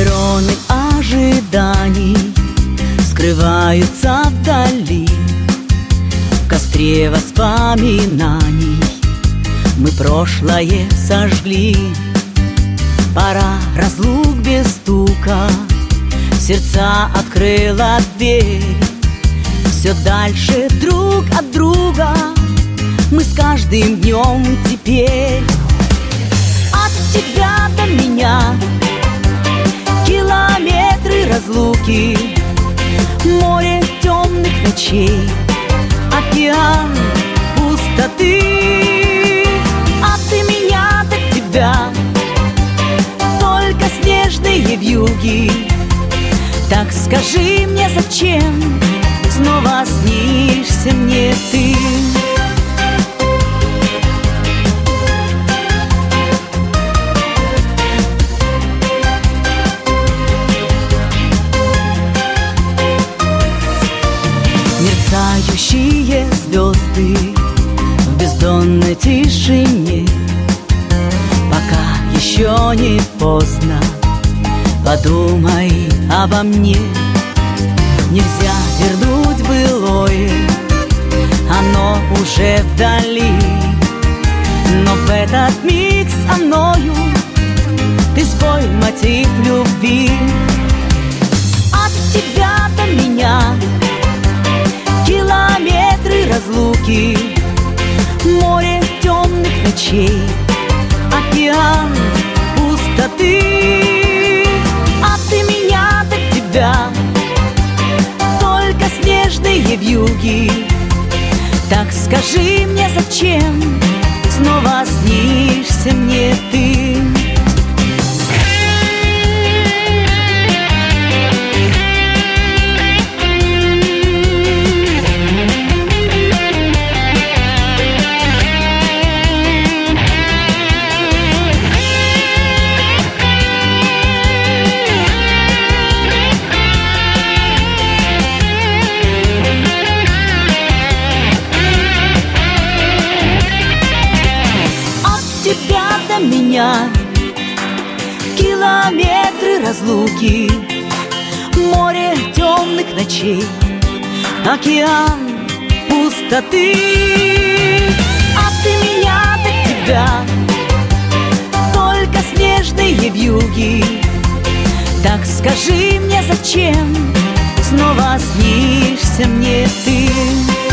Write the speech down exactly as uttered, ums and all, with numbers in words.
Кроны ожиданий скрываются вдали, в костре воспоминаний мы прошлое сожгли. Пора разлук без стука, сердца открыла дверь. Все дальше друг от друга мы с каждым днем теперь. От тебя до меня километры разлуки, море темных ночей, океан пустоты. От меня до тебя только снежные вьюги. Так скажи мне, зачем снова снишься мне ты? Мерцающие звезды в бездонной тишине, пока еще не поздно, подумай обо мне. Нельзя вернуть былое, оно уже вдали, но в этот миг со мною ты спой мотив любви. От тебя до меня километры разлуки, море темных ночей, океан пустоты. От меня до тебя только снежные вьюги. Так скажи мне, зачем снова снишься мне ты? Меня километры разлуки, море темных ночей, океан пустоты. От меня до тебя только снежные вьюги. Так скажи мне, зачем снова снишься мне ты?